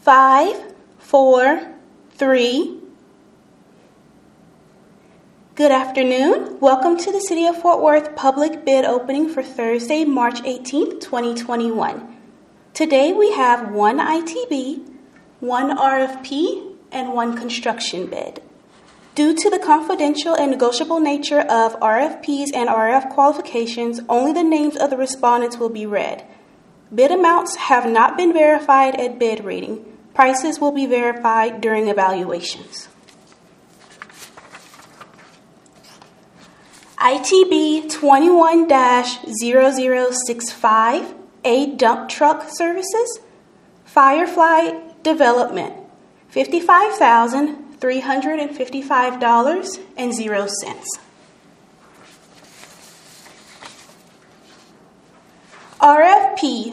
5, 4, 3. Good afternoon. Welcome to the City of Fort Worth public bid opening for Thursday, March 18th, 2021. Today we have one ITB, one RFP, and one construction bid. Due to the confidential and negotiable nature of RFPs and RF qualifications, only the names of the respondents will be read. Bid amounts have not been verified at bid reading. Prices will be verified during evaluations. ITB 21-0065, A Dump Truck Services, Firefly Development, $55,355.00. RFP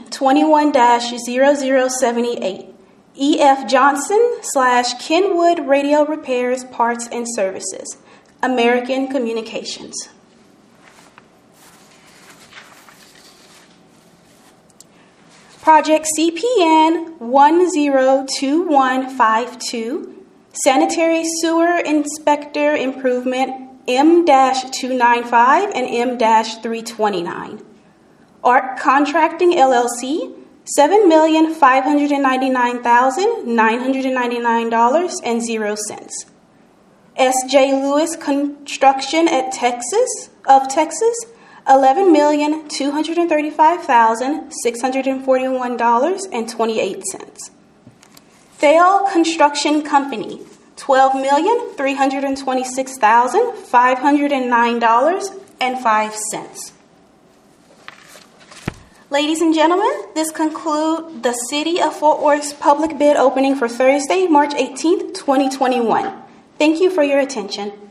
21-0078, E.F. Johnson / Kenwood Radio Repairs, Parts and Services, American Communications. Project CPN 102152, Sanitary Sewer Inspector Improvement M-295 and M-329. ARC Contracting LLC, $7,599,999.00. S.J. Lewis Construction of Texas, $11,235,641.28. Thale Construction Company, $12,326,509.05. Ladies and gentlemen, this concludes the City of Fort Worth's public bid opening for Thursday, March 18th, 2021. Thank you for your attention.